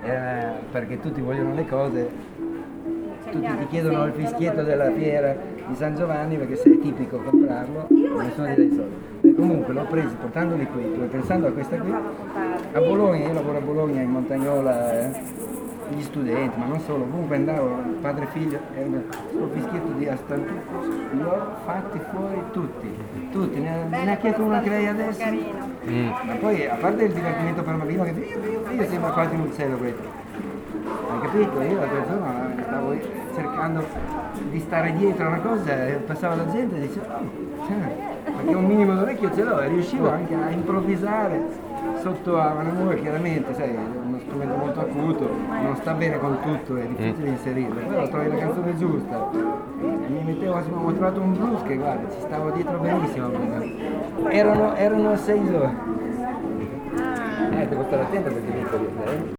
perché tutti vogliono le cose, tutti ti chiedono il fischietto della fiera di San Giovanni perché se è tipico comprarlo, nessuno ti dà i soldi. E comunque l'ho preso portandoli qui, pensando a questa qui, a Bologna, io lavoro a Bologna in Montagnola, gli studenti, ma non solo, comunque andavo, padre e figlio, questo fischietto di Astantucco, li ho fatti fuori tutti, ne ha chiesto uno anche lei adesso. Ma poi a parte il divertimento per bambino che io sembra quasi un uccello questo. Hai capito? Io la persona stavo cercando di stare dietro a una cosa e passava la gente e dicevo, perché un minimo d'orecchio ce l'ho e riuscivo anche a improvvisare sotto a una nuova, chiaramente, sai, è uno strumento molto acuto, non sta bene con tutto, è difficile inserirlo, però trovi la canzone giusta. E mi mettevo, ho trovato un blues che guarda, ci stavo dietro benissimo. Erano 6 ore. Devo stare attento perché mi